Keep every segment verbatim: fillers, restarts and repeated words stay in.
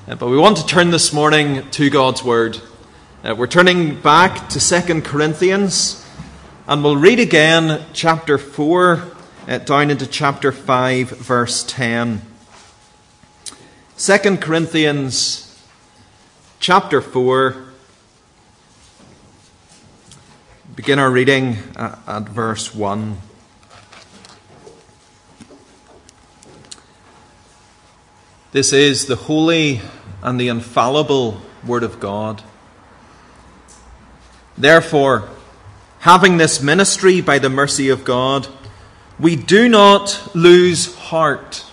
Uh, but we want to turn this morning to God's Word. Uh, we're turning back to Second Corinthians, and we'll read again chapter four, uh, down into chapter five, verse ten. Second Corinthians chapter four, begin our reading at, at verse one. This is the holy and the infallible Word of God. Therefore, having this ministry by the mercy of God, we do not lose heart,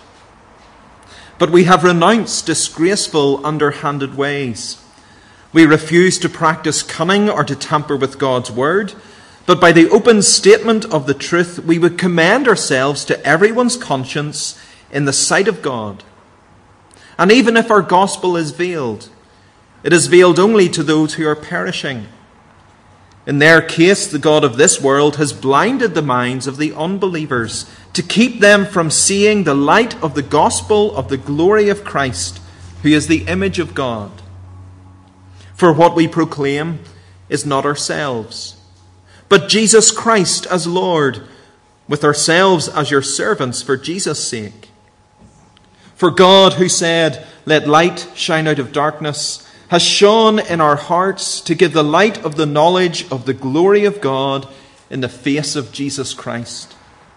but we have renounced disgraceful, underhanded ways. We refuse to practice cunning or to tamper with God's word, but by the open statement of the truth, we would commend ourselves to everyone's conscience in the sight of God. And even if our gospel is veiled, it is veiled only to those who are perishing. In their case, the God of this world has blinded the minds of the unbelievers to keep them from seeing the light of the gospel of the glory of Christ, who is the image of God. For what we proclaim is not ourselves, but Jesus Christ as Lord, with ourselves as your servants for Jesus' sake. For God, who said, "Let light shine out of darkness," has shone in our hearts to give the light of the knowledge of the glory of God in the face of Jesus Christ.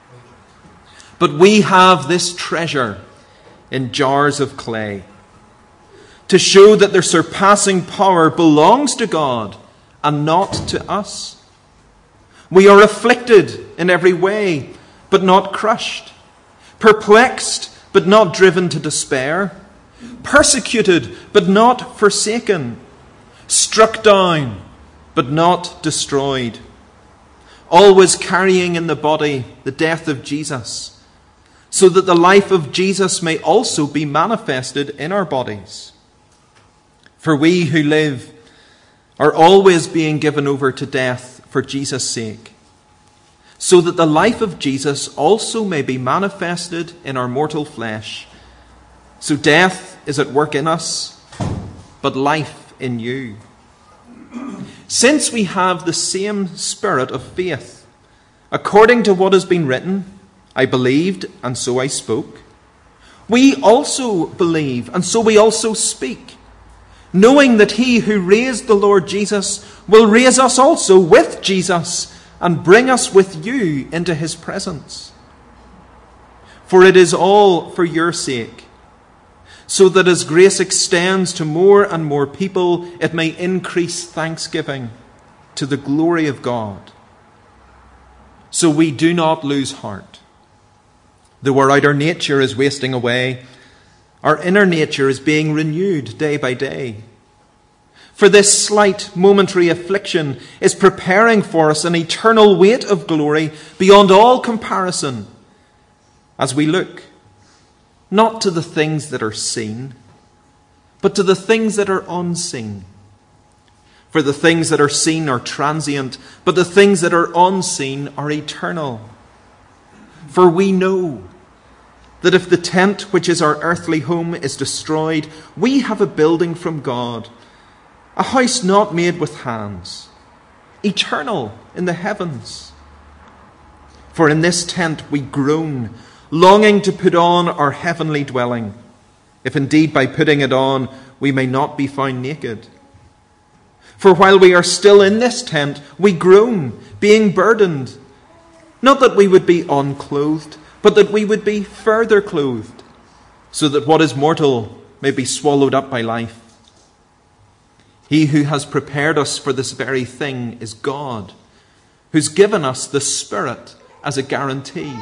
But we have this treasure in jars of clay, to show that their surpassing power belongs to God and not to us. We are afflicted in every way, but not crushed, perplexed, but not driven to despair, persecuted, but not forsaken, struck down, but not destroyed, always carrying in the body the death of Jesus, so that the life of Jesus may also be manifested in our bodies. For we who live are always being given over to death for Jesus' sake, so that the life of Jesus also may be manifested in our mortal flesh. So death is at work in us, but life in you. Since we have the same spirit of faith, according to what has been written, I believed, and so I spoke. We also believe, and so we also speak, knowing that he who raised the Lord Jesus will raise us also with Jesus and bring us with you into his presence. For it is all for your sake, so that as grace extends to more and more people, it may increase thanksgiving to the glory of God. So we do not lose heart. Though our outer nature is wasting away, our inner nature is being renewed day by day. For this slight momentary affliction is preparing for us an eternal weight of glory beyond all comparison, as we look not to the things that are seen, but to the things that are unseen. For the things that are seen are transient, but the things that are unseen are eternal. For we know that if the tent which is our earthly home is destroyed, we have a building from God, a house not made with hands, eternal in the heavens. For in this tent we groan, longing to put on our heavenly dwelling, if indeed by putting it on we may not be found naked. For while we are still in this tent, we groan, being burdened, not that we would be unclothed, but that we would be further clothed, so that what is mortal may be swallowed up by life. He who has prepared us for this very thing is God, who's given us the Spirit as a guarantee.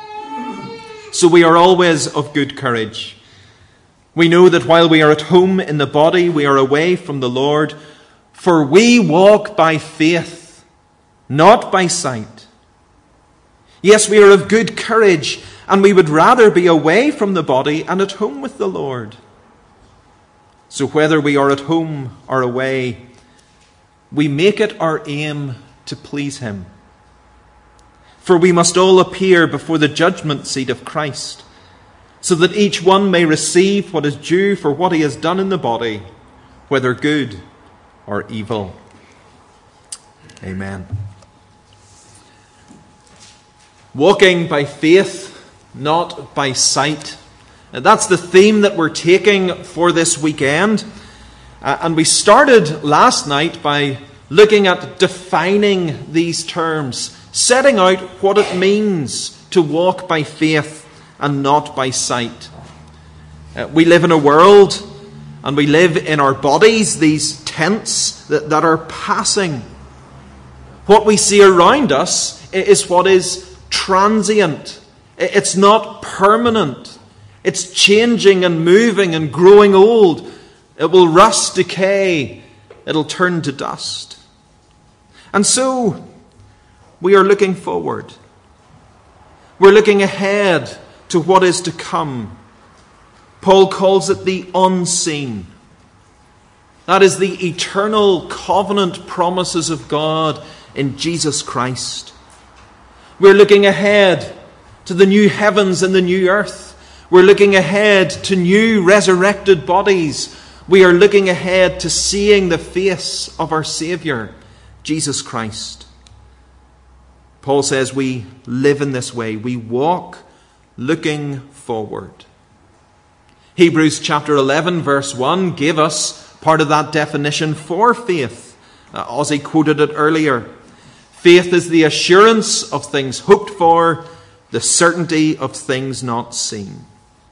So we are always of good courage. We know that while we are at home in the body, we are away from the Lord, for we walk by faith, not by sight. Yes, we are of good courage, and we would rather be away from the body and at home with the Lord. So whether we are at home or away, we make it our aim to please him. For we must all appear before the judgment seat of Christ, so that each one may receive what is due for what he has done in the body, whether good or evil. Amen. Walking by faith, not by sight. That's the theme that we're taking for this weekend. Uh, and we started last night by looking at defining these terms, setting out what it means to walk by faith and not by sight. Uh, we live in a world, and we live in our bodies, these tents that, that are passing. What we see around us is what is transient. It's not permanent. It's changing and moving and growing old. It will rust, decay. It'll turn to dust. And so, we are looking forward. We're looking ahead to what is to come. Paul calls it the unseen. That is the eternal covenant promises of God in Jesus Christ. We're looking ahead to the new heavens and the new earth. We're looking ahead to new resurrected bodies. We are looking ahead to seeing the face of our Saviour, Jesus Christ. Paul says we live in this way. We walk looking forward. Hebrews chapter eleven verse one gave us part of that definition for faith. Uh, Ozzy quoted it earlier. Faith is the assurance of things hoped for, the certainty of things not seen.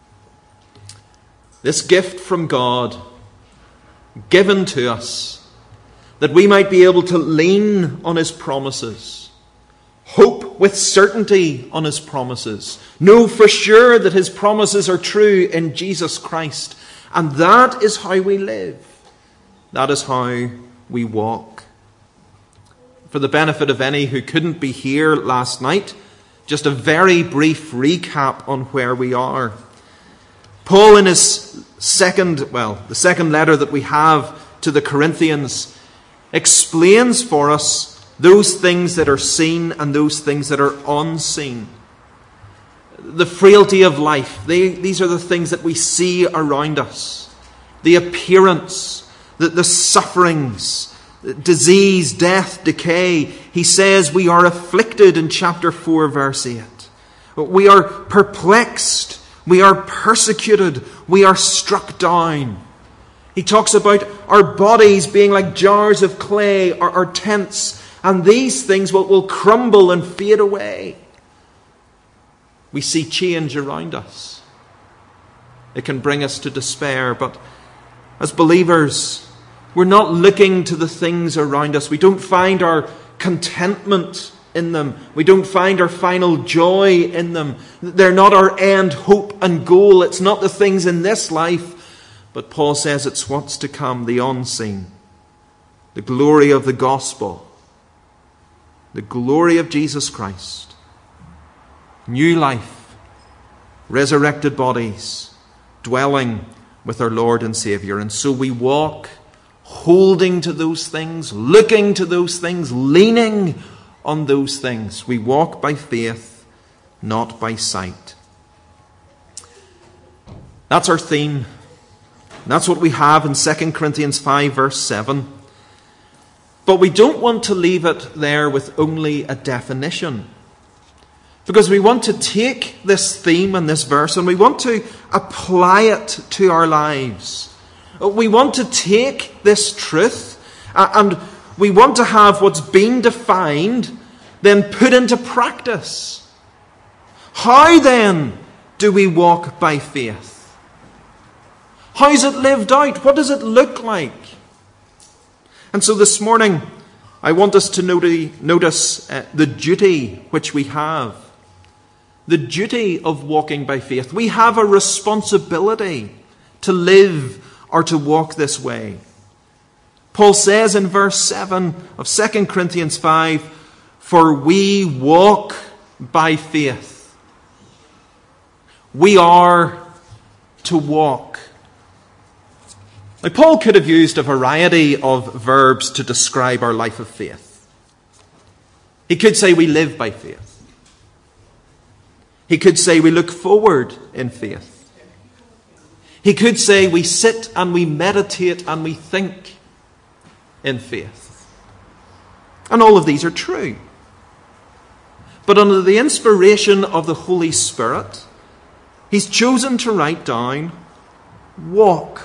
This gift from God, given to us, that we might be able to lean on His promises, hope with certainty on His promises, know for sure that His promises are true in Jesus Christ. And that is how we live. That is how we walk. For the benefit of any who couldn't be here last night, just a very brief recap on where we are. Paul, in his second, well, the second letter that we have to the Corinthians, explains for us those things that are seen and those things that are unseen. The frailty of life, they, these are the things that we see around us. The appearance, the, the sufferings, disease, death, decay. He says we are afflicted in chapter four, verse eight. We are perplexed. We are persecuted. We are struck down. He talks about our bodies being like jars of clay, or, or tents, and these things will, will crumble and fade away. We see change around us. It can bring us to despair, but as believers, we're not looking to the things around us. We don't find our contentment in them. We don't find our final joy in them. They're not our end hope and goal. It's not the things in this life. But Paul says it's what's to come, the unseen. The glory of the gospel. The glory of Jesus Christ. New life. Resurrected bodies. Dwelling with our Lord and Saviour. And so we walk holding to those things, looking to those things, leaning on those things. We walk by faith, not by sight. That's our theme. That's what we have in Second Corinthians five, verse seven. But we don't want to leave it there with only a definition. Because we want to take this theme and this verse and we want to apply it to our lives. We want to take this truth and we want to have what's been defined then put into practice. How then do we walk by faith? How is it lived out? What does it look like? And so this morning, I want us to notice uh, the duty which we have. The duty of walking by faith. We have a responsibility to live or to walk this way. Paul says in verse seven of Second Corinthians five, for we walk by faith. We are to walk. Now, Paul could have used a variety of verbs to describe our life of faith. He could say we live by faith. He could say we look forward in faith. He could say we sit and we meditate and we think in faith. And all of these are true. But under the inspiration of the Holy Spirit, he's chosen to write down, walk.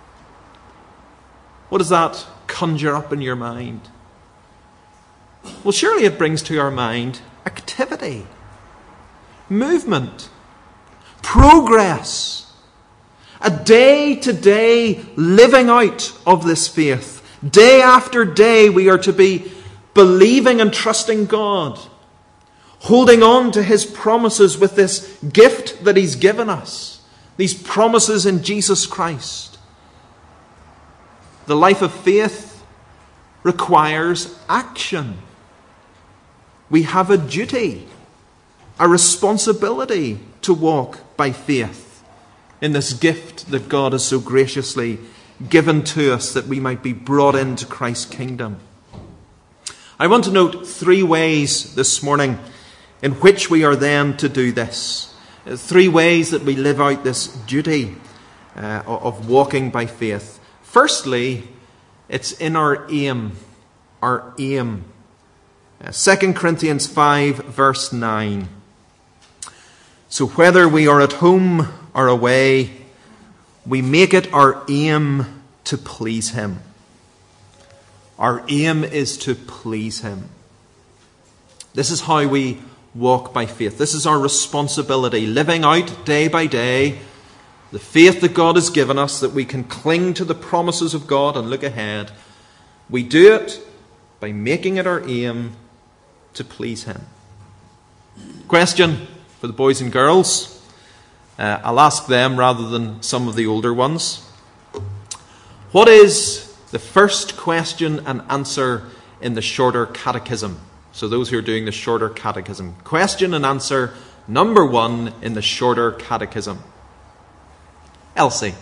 What does that conjure up in your mind? Well, surely it brings to our mind activity, movement, progress, a day-to-day living out of this faith. Day after day we are to be believing and trusting God, holding on to his promises with this gift that he's given us, these promises in Jesus Christ. The life of faith requires action. We have a duty, a responsibility to walk by faith in this gift that God has so graciously given to us that we might be brought into Christ's kingdom. I want to note three ways this morning in which we are then to do this. Three ways that we live out this duty uh, of walking by faith. Firstly, it's in our aim. Our aim. Uh, Second Corinthians five, verse nine. So whether we are at home or away, we make it our aim to please him. Our aim is to please him. This is how we walk by faith. This is our responsibility, living out day by day the faith that God has given us, that we can cling to the promises of God and look ahead. We do it by making it our aim to please him. Question for the boys and girls. Uh, I'll ask them rather than some of the older ones. What is the first question and answer in the shorter catechism? So those who are doing the shorter catechism. Question and answer number one in the shorter catechism. Elsie.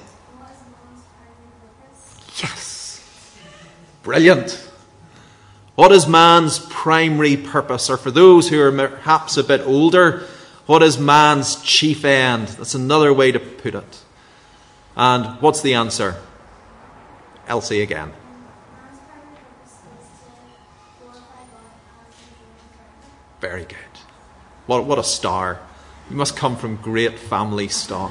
Yes. Brilliant. What is man's primary purpose? Or for those who are perhaps a bit older, what is man's chief end? That's another way to put it. And what's the answer? Elsie again. Very good. What, what a star. You must come from great family stock.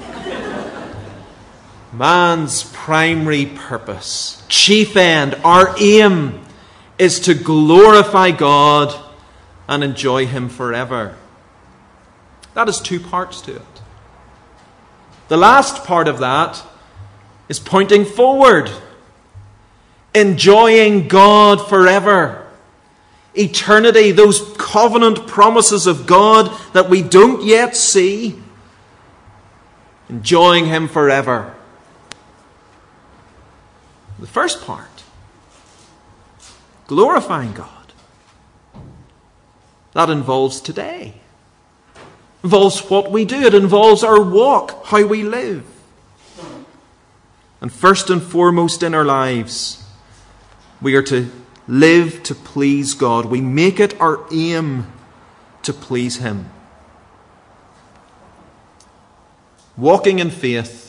Man's primary purpose, chief end, our aim is to glorify God and enjoy him forever. That is two parts to it. The last part of that is pointing forward, enjoying God forever. Eternity, those covenant promises of God that we don't yet see, enjoying him forever. The first part, glorifying God, that involves today. Involves what we do. It involves our walk, how we live. And first and foremost in our lives, we are to live to please God. We make it our aim to please him. Walking in faith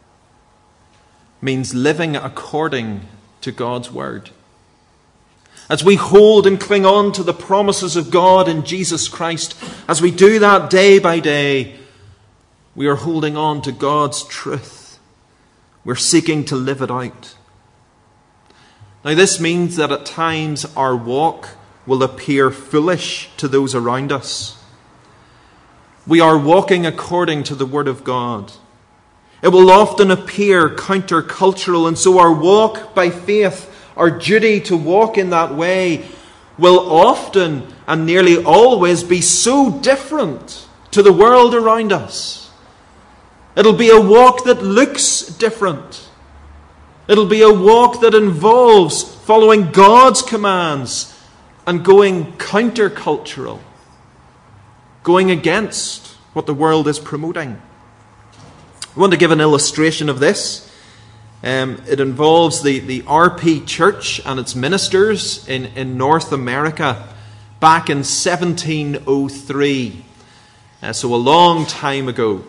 means living according to God's word. As we hold and cling on to the promises of God in Jesus Christ, as we do that day by day, we are holding on to God's truth. We're seeking to live it out. Now, this means that at times our walk will appear foolish to those around us. We are walking according to the Word of God. It will often appear countercultural, and so our walk by faith, our duty to walk in that way, will often and nearly always be so different to the world around us. It'll be a walk that looks different. It'll be a walk that involves following God's commands and going countercultural, going against what the world is promoting. I want to give an illustration of this. Um, it involves the, the R P Church and its ministers in, in North America back in seventeen oh three. Uh, so a long time ago.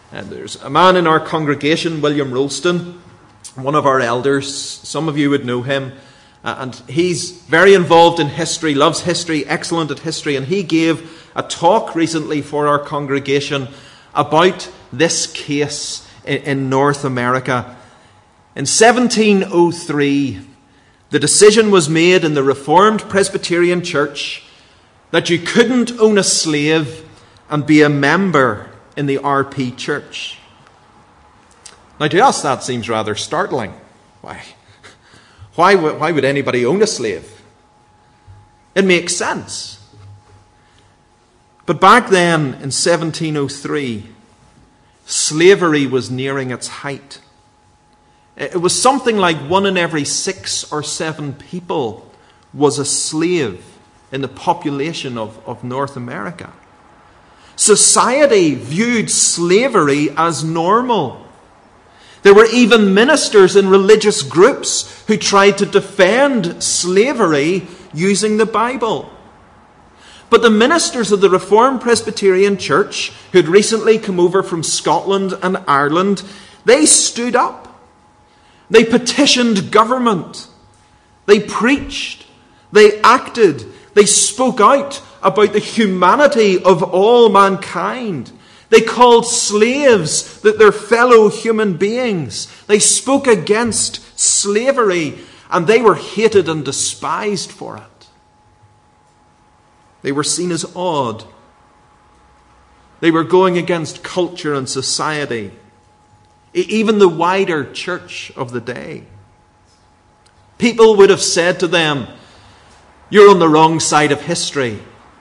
And there's a man in our congregation, William Rolston, one of our elders. Some of you would know him. Uh, and he's very involved in history, loves history, excellent at history. And he gave a talk recently for our congregation about this case in, in North America. In seventeen oh three, the decision was made in the Reformed Presbyterian Church that you couldn't own a slave and be a member in the R P Church. Now, to us, that seems rather startling. Why? Why would, why would anybody own a slave? It makes sense. But back then, in seventeen oh three, slavery was nearing its height. It was something like one in every six or seven people was a slave in the population of, of North America. Society viewed slavery as normal. There were even ministers in religious groups who tried to defend slavery using the Bible. But the ministers of the Reformed Presbyterian Church, who had recently come over from Scotland and Ireland, they stood up. They petitioned government. They preached. They acted. They spoke out about the humanity of all mankind. They called slaves that they're fellow human beings. They spoke against slavery, and they were hated and despised for it. They were seen as odd. They were going against culture and society, even the wider church of the day. People would have said to them, "You're on the wrong side of history."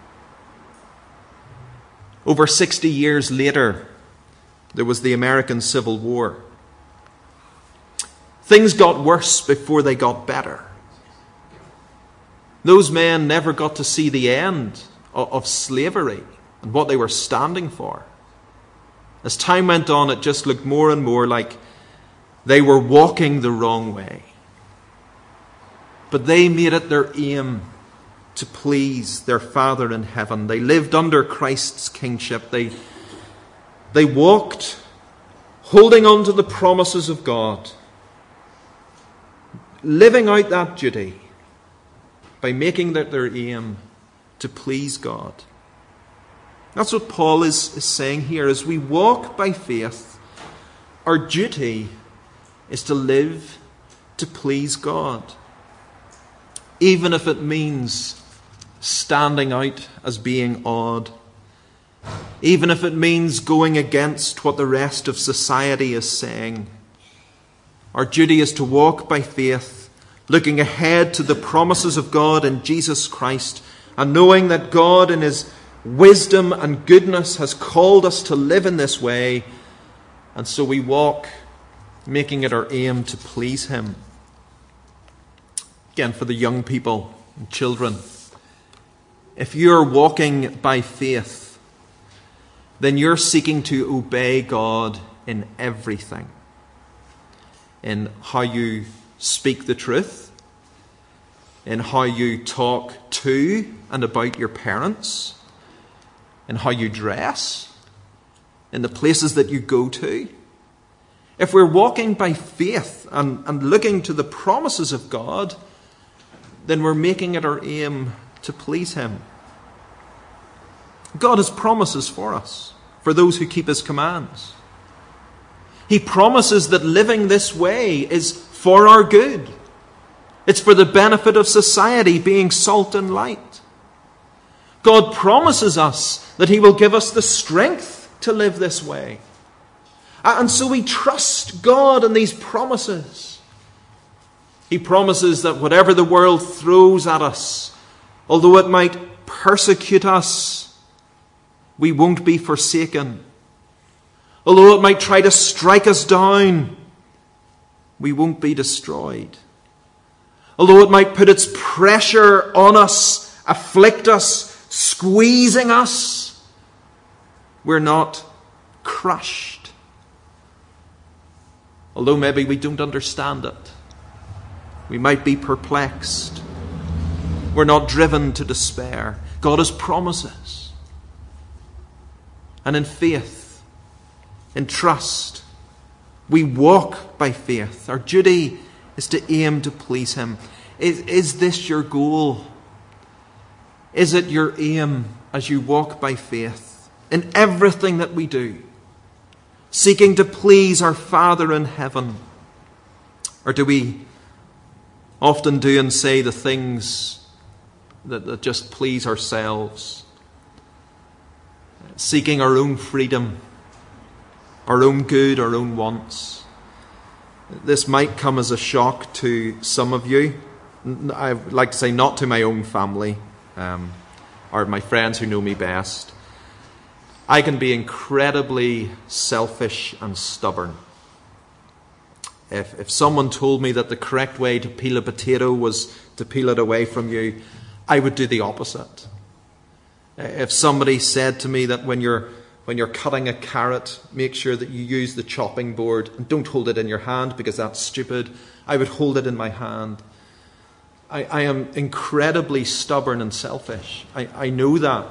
Over sixty years later, there was the American Civil War. Things got worse before they got better. Those men never got to see the end of slavery and what they were standing for. As time went on, it just looked more and more like they were walking the wrong way. But they made it their aim to please their Father in heaven. They lived under Christ's kingship. They, they walked holding on to the promises of God, living out that duty by making that their aim to please God. That's what Paul is, is saying here. As we walk by faith, our duty is to live to please God, even if it means standing out as being odd, even if it means going against what the rest of society is saying. Our duty is to walk by faith, looking ahead to the promises of God in Jesus Christ, and knowing that God in His wisdom and goodness has called us to live in this way, and so we walk, making it our aim to please Him. Again, for the young people and children, if you're walking by faith, then you're seeking to obey God in everything. In how you speak the truth, in how you talk to and about your parents, in how you dress, in the places that you go to. If we're walking by faith and, and looking to the promises of God, then we're making it our aim to please Him. God has promises for us, for those who keep His commands. He promises that living this way is for our good. It's for the benefit of society, being salt and light. God promises us that He will give us the strength to live this way. And so we trust God in these promises. He promises that whatever the world throws at us, although it might persecute us, we won't be forsaken. Although it might try to strike us down, we won't be destroyed. Although it might put its pressure on us, afflict us, squeezing us, we're not crushed. Although maybe we don't understand it, we might be perplexed, we're not driven to despair. God has promises. And in faith, in trust. We walk by faith. Our duty is to aim to please him. Is, is this your goal? Is it your aim as you walk by faith in everything that we do, seeking to please our Father in heaven? Or do we often do and say the things that, that just please ourselves, seeking our own freedom, our own good, our own wants? This might come as a shock to some of you. I would like to say not to my own family, um, or my friends who know me best. I can be incredibly selfish and stubborn. If, if someone told me that the correct way to peel a potato was to peel it away from you, I would do the opposite. If somebody said to me that when you're when you're cutting a carrot, make sure that you use the chopping board and don't hold it in your hand because that's stupid, I would hold it in my hand. I, I am incredibly stubborn and selfish. I, I know that.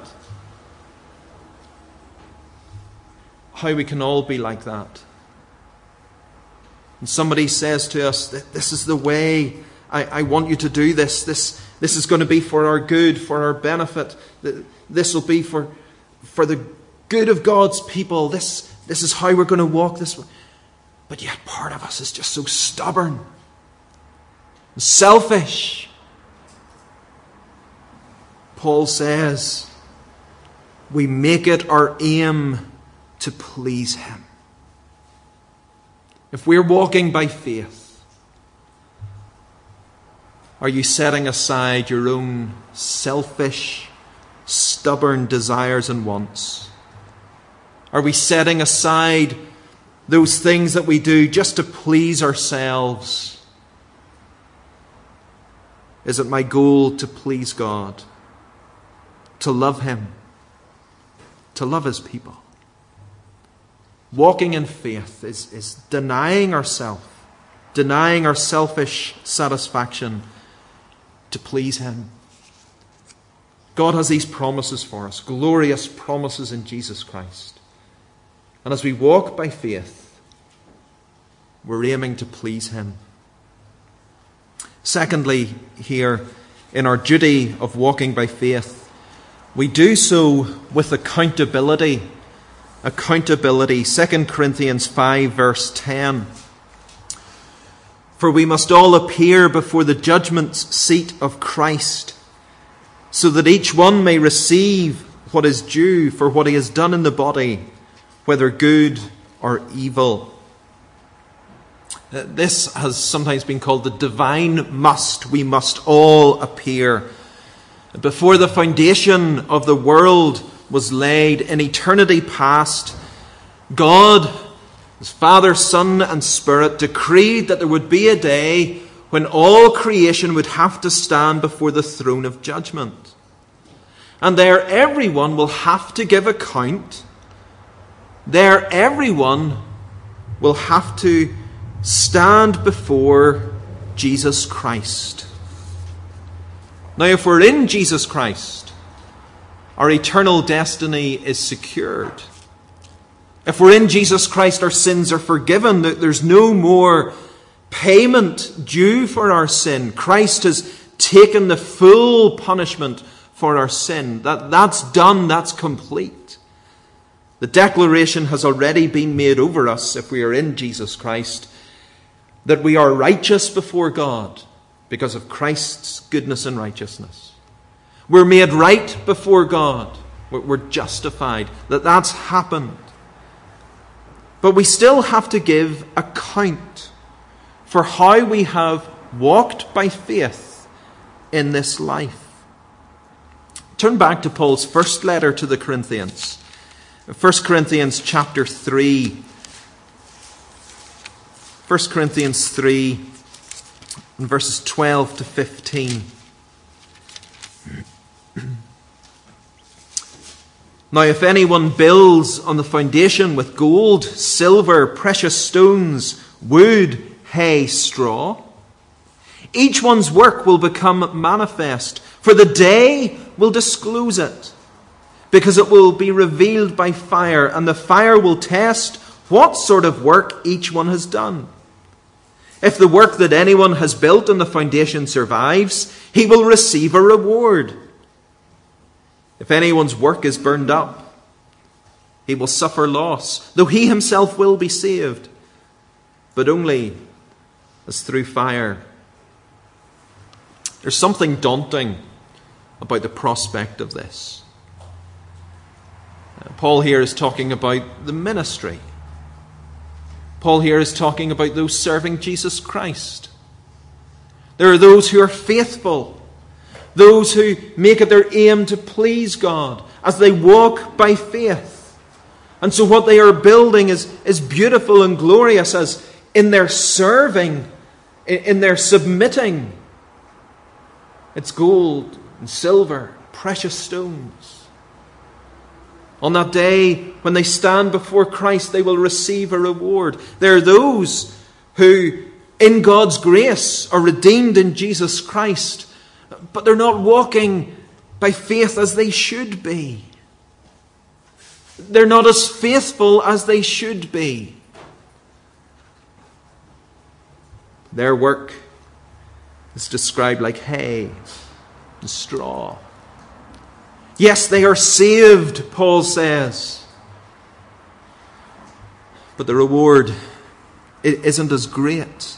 How we can all be like that. And somebody says to us, this is the way, I, I want you to do this. This this is going to be for our good, for our benefit. This will be for, for the good of God's people. This, this is how we're going to walk this way. But yet part of us is just so stubborn, selfish. Paul says, we make it our aim to please him. If we're walking by faith, are you setting aside your own selfish, stubborn desires and wants? Are we setting aside those things that we do just to please ourselves? Is it my goal to please God, to love him, to love his people? Walking in faith is, is denying ourselves, denying our selfish satisfaction to please him. God has these promises for us, glorious promises in Jesus Christ. And as we walk by faith, we're aiming to please him. Secondly, here, in our duty of walking by faith, we do so with accountability. Accountability. Second Corinthians five verse ten. For we must all appear before the judgment seat of Christ, so that each one may receive what is due for what he has done in the body, whether good or evil. This has sometimes been called the divine must. We must all appear. Before the foundation of the world was laid in eternity past, God, his Father, Son, and Spirit decreed that there would be a day when all creation would have to stand before the throne of judgment. And there everyone will have to give account. There everyone will have to stand before Jesus Christ. Now, if we're in Jesus Christ, our eternal destiny is secured. If we're in Jesus Christ, our sins are forgiven. There's no more payment due for our sin. Christ has taken the full punishment for our sin. That, that's done. That's complete. The declaration has already been made over us, if we are in Jesus Christ, that we are righteous before God because of Christ's goodness and righteousness. We're made right before God. We're justified. That that's happened. But we still have to give account for how we have walked by faith in this life. Turn back to Paul's first letter to the Corinthians. First Corinthians chapter three. First Corinthians three, and verses twelve to fifteen. Now, if anyone builds on the foundation with gold, silver, precious stones, wood, hay, straw, each one's work will become manifest, for the day will disclose it, because it will be revealed by fire, and the fire will test what sort of work each one has done. If the work that anyone has built on the foundation survives, he will receive a reward. If anyone's work is burned up, he will suffer loss, though he himself will be saved, but only as through fire. There's something daunting about the prospect of this. Paul here is talking about the ministry. Paul here is talking about those serving Jesus Christ. There are those who are faithful, those who make it their aim to please God as they walk by faith. And so what they are building is, is beautiful and glorious as in their serving, in, in their submitting. It's gold and silver, precious stones. On that day, when they stand before Christ, they will receive a reward. There are those who, in God's grace, are redeemed in Jesus Christ, but they're not walking by faith as they should be. They're not as faithful as they should be. Their work is described like hay and straw. Yes, they are saved, Paul says. But the reward isn't as great.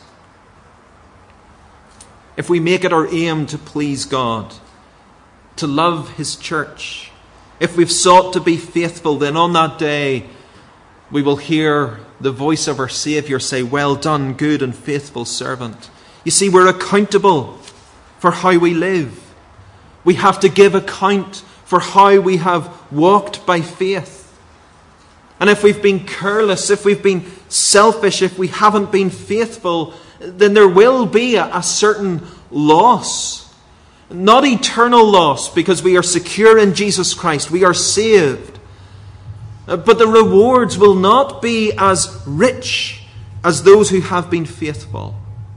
If we make it our aim to please God, to love His church, if we've sought to be faithful, then on that day we will hear the voice of our Saviour say, "Well done, good and faithful servant." You see, we're accountable for how we live. We have to give account for how we have walked by faith. And if we've been careless, if we've been selfish, if we haven't been faithful, then there will be a, a certain loss. Not eternal loss, because we are secure in Jesus Christ. We are saved. But the rewards will not be as rich as those who have been faithful.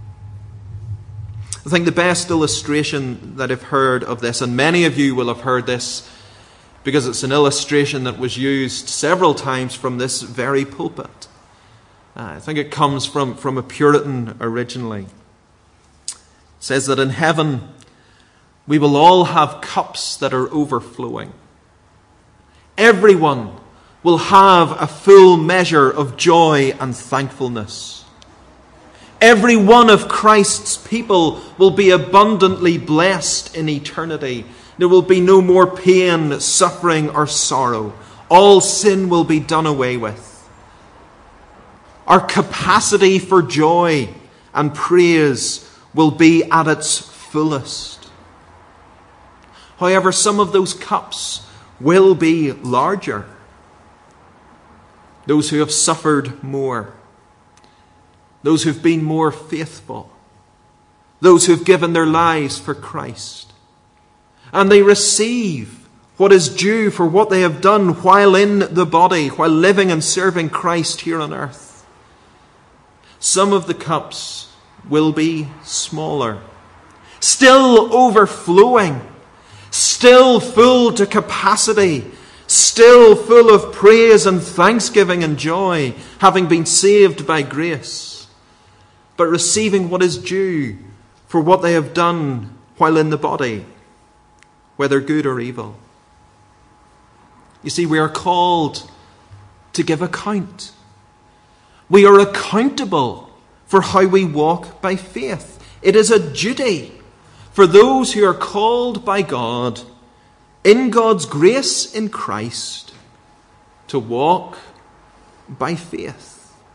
I think the best illustration that I've heard of this, and many of you will have heard this because it's an illustration that was used several times from this very pulpit. Uh, I think it comes from, from a Puritan originally. It says that in heaven we will all have cups that are overflowing. Everyone will have a full measure of joy and thankfulness. Every one of Christ's people will be abundantly blessed in eternity. There will be no more pain, suffering, or sorrow. All sin will be done away with. Our capacity for joy and praise will be at its fullest. However, some of those cups will be larger. Those who have suffered more. Those who've been more faithful. Those who've given their lives for Christ. And they receive what is due for what they have done while in the body, while living and serving Christ here on earth. Some of the cups will be smaller, still overflowing, still full to capacity, still full of praise and thanksgiving and joy, having been saved by grace, but receiving what is due for what they have done while in the body, whether good or evil. You see, we are called to give account. We are accountable for how we walk by faith. It is a duty for those who are called by God in God's grace in Christ to walk by faith.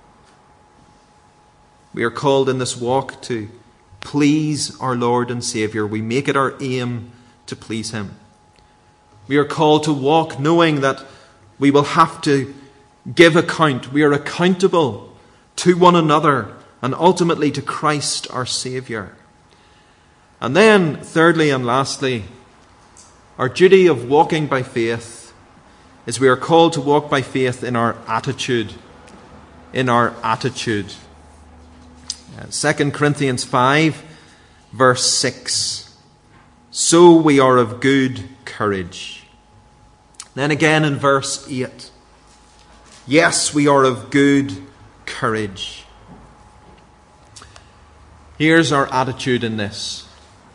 We are called in this walk to please our Lord and Saviour. We make it our aim to please Him. We are called to walk knowing that we will have to give account. We are accountable to one another and ultimately to Christ our Saviour. And then, thirdly and lastly, our duty of walking by faith is we are called to walk by faith in our attitude. In our attitude. Second Corinthians five, verse six. So we are of good courage. Then again in verse eight. Yes, we are of good courage. Here's our attitude in this.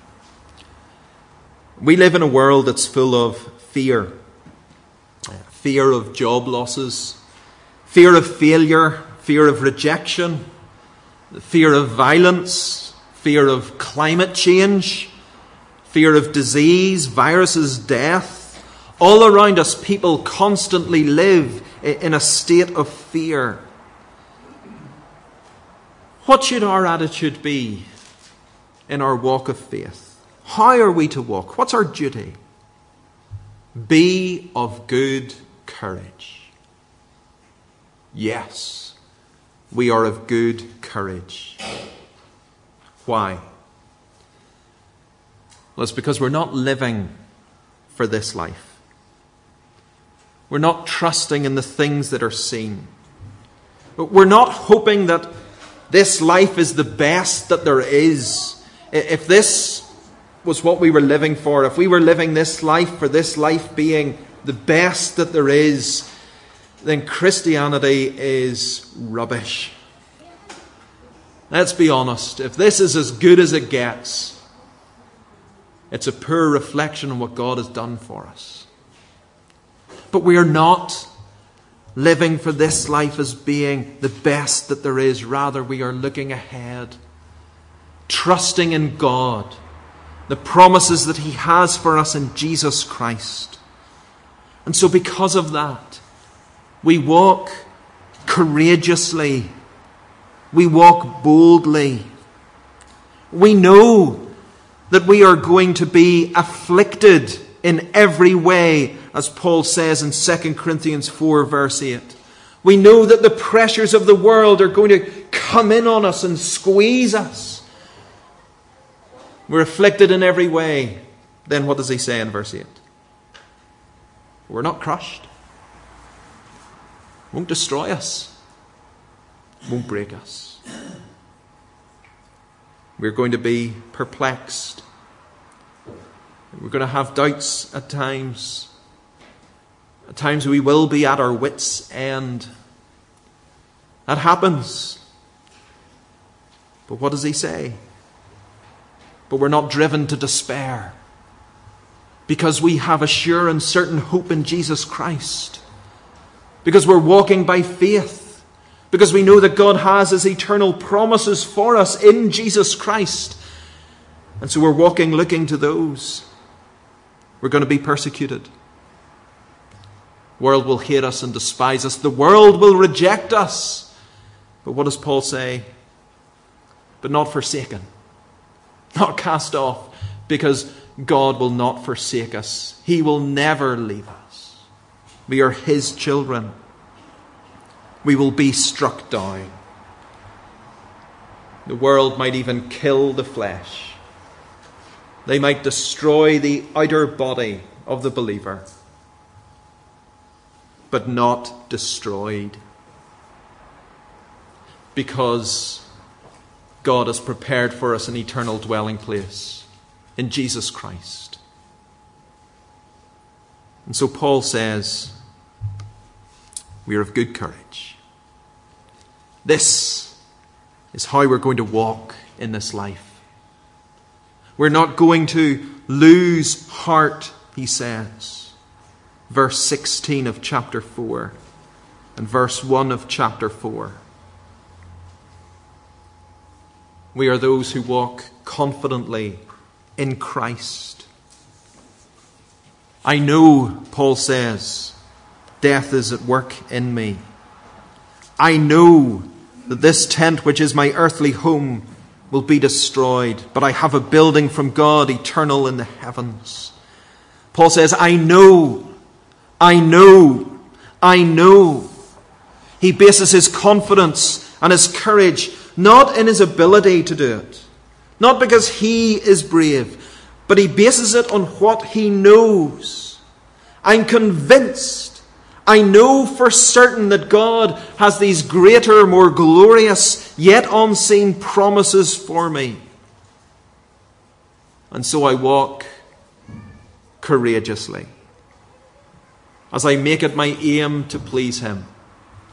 We live in a world that's full of fear. Fear of job losses, fear of failure, fear of rejection, fear of violence, fear of climate change, fear of disease, viruses, death. All around us, people constantly live in a state of fear. What should our attitude be in our walk of faith? How are we to walk? What's our duty? Be of good courage. Yes, we are of good courage. Why? Well, it's because we're not living for this life. We're not trusting in the things that are seen. We're not hoping that this life is the best that there is. If this was what we were living for, if we were living this life for this life being the best that there is, then Christianity is rubbish. Let's be honest. If this is as good as it gets, it's a poor reflection on what God has done for us. But we are not living for this life as being the best that there is. Rather, we are looking ahead, trusting in God, the promises that He has for us in Jesus Christ. And so because of that, we walk courageously. We walk boldly. We know that we are going to be afflicted in every way, as Paul says in Second Corinthians four, verse eight. We know that the pressures of the world are going to come in on us and squeeze us. We're afflicted in every way. Then what does he say in verse eight? We're not crushed. Won't destroy us. Won't break us. We're going to be perplexed. We're going to have doubts at times. At times we will be at our wits' end. That happens. But what does he say? But we're not driven to despair, because we have a sure and certain hope in Jesus Christ. Because we're walking by faith. Because we know that God has His eternal promises for us in Jesus Christ. And so we're walking looking to those. We're going to be persecuted. The world will hate us and despise us. The world will reject us. But what does Paul say? But not forsaken. Not cast off. Because God will not forsake us. He will never leave us. We are His children. We will be struck down. The world might even kill the flesh. They might destroy the outer body of the believer, but not destroyed, because God has prepared for us an eternal dwelling place in Jesus Christ. And so Paul says, we are of good courage. This is how we're going to walk in this life. We're not going to lose heart, he says. Verse sixteen of chapter four and verse one of chapter four. We are those who walk confidently in Christ. I know, Paul says, death is at work in me. I know that this tent, which is my earthly home, will be destroyed, but I have a building from God eternal in the heavens. Paul says, I know, I know, I know. He bases his confidence and his courage not in his ability to do it, not because he is brave, but he bases it on what he knows. I'm convinced, I know for certain that God has these greater, more glorious, yet unseen promises for me. And so I walk courageously as I make it my aim to please him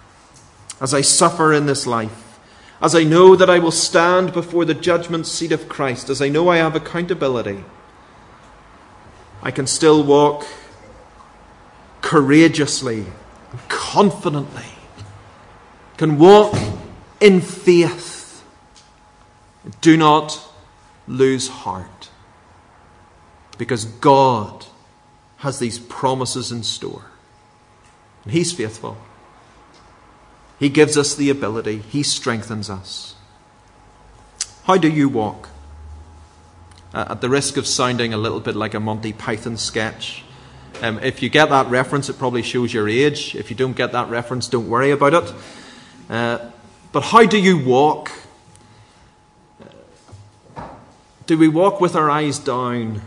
as I suffer in this life, as I know that I will stand before the judgment seat of Christ, as I know I have accountability, I can still walk courageously and confidently, can walk in faith. Do not lose heart, because God has these promises in store. And He's faithful. He gives us the ability. He strengthens us. How do you walk? Uh, at the risk of sounding a little bit like a Monty Python sketch, um, if you get that reference, it probably shows your age. If you don't get that reference, don't worry about it. Uh, but how do you walk? Do we walk with our eyes down,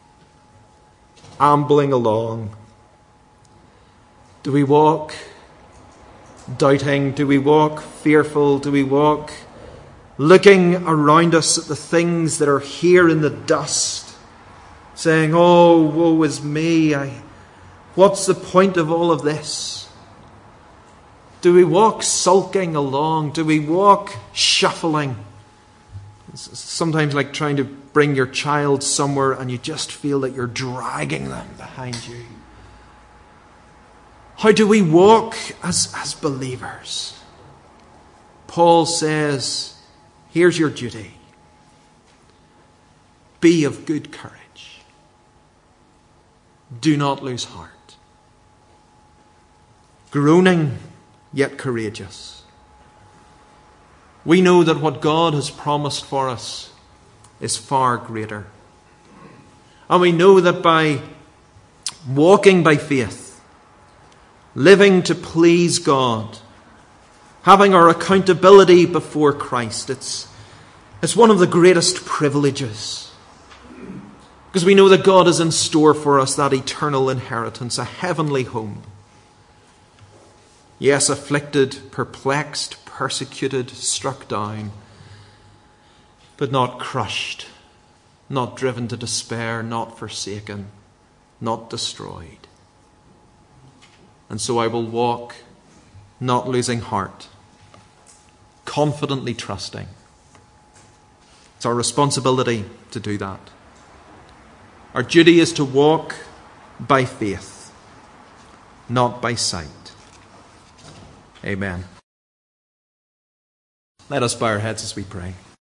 ambling along? Do we walk doubting? Do we walk fearful? Do we walk looking around us at the things that are here in the dust, saying, "Oh, woe is me, I, what's the point of all of this?" Do we walk sulking along? Do we walk shuffling? It's sometimes like trying to bring your child somewhere and you just feel that you're dragging them behind you. How do we walk as, as believers? Paul says, here's your duty. Be of good courage. Do not lose heart. Groaning, yet courageous. We know that what God has promised for us is far greater. And we know that by walking by faith, living to please God, having our accountability before Christ, it's, it's one of the greatest privileges. Because we know that God is in store for us that eternal inheritance, a heavenly home. Yes, afflicted, perplexed, persecuted, struck down, but not crushed, not driven to despair, not forsaken, not destroyed. And so I will walk, not losing heart, confidently trusting. It's our responsibility to do that. Our duty is to walk by faith, not by sight. Amen. Let us bow our heads as we pray.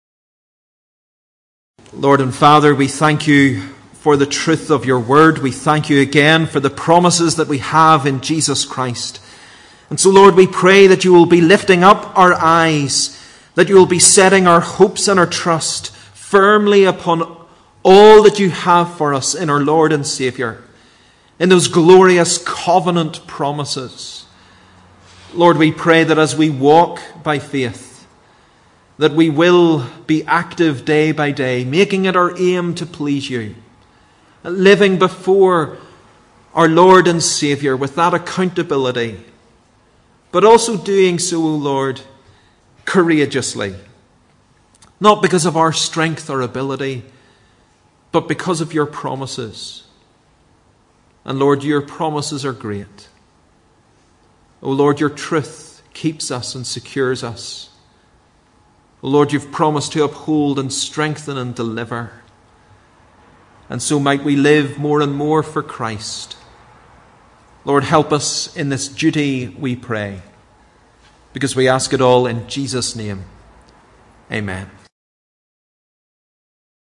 Lord and Father, we thank you for the truth of your word. We thank you again for the promises that we have in Jesus Christ. And so, Lord, we pray that you will be lifting up our eyes, that you will be setting our hopes and our trust firmly upon all that you have for us in our Lord and Saviour, in those glorious covenant promises. Lord, we pray that as we walk by faith, that we will be active day by day, making it our aim to please you, living before our Lord and Saviour with that accountability, but also doing so, O Lord, courageously, not because of our strength or ability, but because of your promises. And Lord, your promises are great. O Lord, your truth keeps us and secures us. O Lord, you've promised to uphold and strengthen and deliver. And so might we live more and more for Christ. Lord, help us in this duty, we pray, because we ask it all in Jesus' name. Amen.